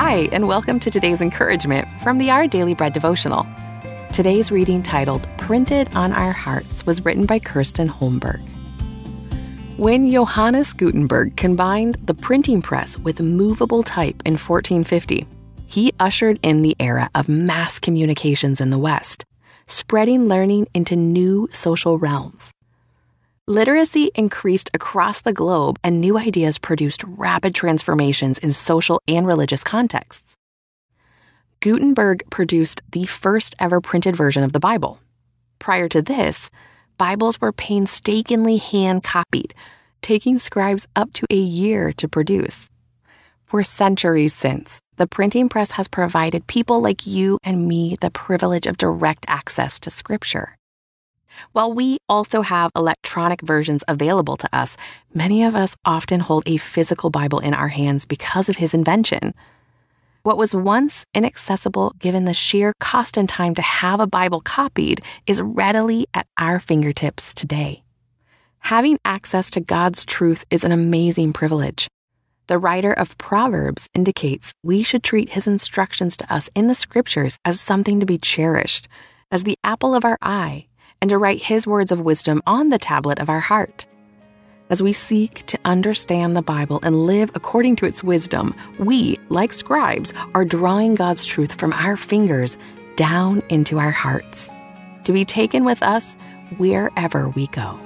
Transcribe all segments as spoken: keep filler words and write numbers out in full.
Hi, and welcome to today's encouragement from the Our Daily Bread devotional. Today's reading, titled Printed on Our Hearts, was written by Kirsten Holmberg. When Johannes Gutenberg combined the printing press with movable type in fourteen fifty, he ushered in the era of mass communications in the West, spreading learning into new social realms. Literacy increased across the globe, and new ideas produced rapid transformations in social and religious contexts. Gutenberg produced the first ever printed version of the Bible. Prior to this, Bibles were painstakingly hand-copied, taking scribes up to a year to produce. For centuries since, the printing press has provided people like you and me the privilege of direct access to Scripture. While we also have electronic versions available to us, many of us often hold a physical Bible in our hands because of his invention. What was once inaccessible, given the sheer cost and time to have a Bible copied, is readily at our fingertips today. Having access to God's truth is an amazing privilege. The writer of Proverbs indicates we should treat his instructions to us in the Scriptures as something to be cherished, as the apple of our eye, and to write his words of wisdom on the tablet of our heart. As we seek to understand the Bible and live according to its wisdom, we, like scribes, are drawing God's truth from our fingers down into our hearts, to be taken with us wherever we go.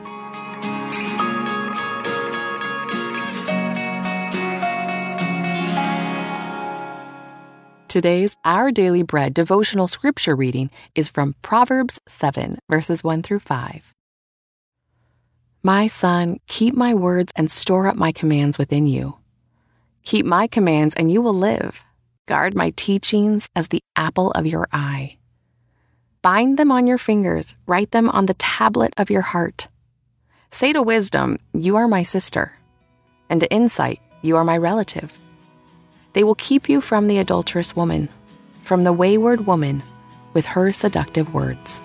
Today's Our Daily Bread devotional scripture reading is from Proverbs seven, verses one through five. My son, keep my words and store up my commands within you. Keep my commands and you will live. Guard my teachings as the apple of your eye. Bind them on your fingers, write them on the tablet of your heart. Say to wisdom, you are my sister, and to insight, you are my relative. They will keep you from the adulterous woman, from the wayward woman with her seductive words.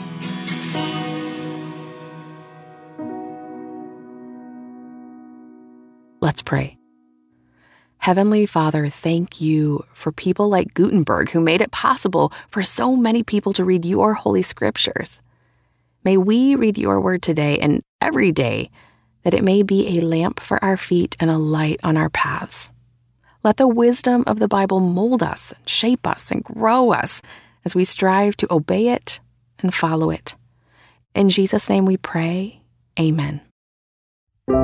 Let's pray. Heavenly Father, thank you for people like Gutenberg who made it possible for so many people to read your holy scriptures. May we read your word today and every day, that it may be a lamp for our feet and a light on our paths. Let the wisdom of the Bible mold us, and shape us, and grow us as we strive to obey it and follow it. In Jesus' name we pray, amen.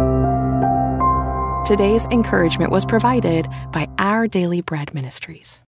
Today's encouragement was provided by Our Daily Bread Ministries.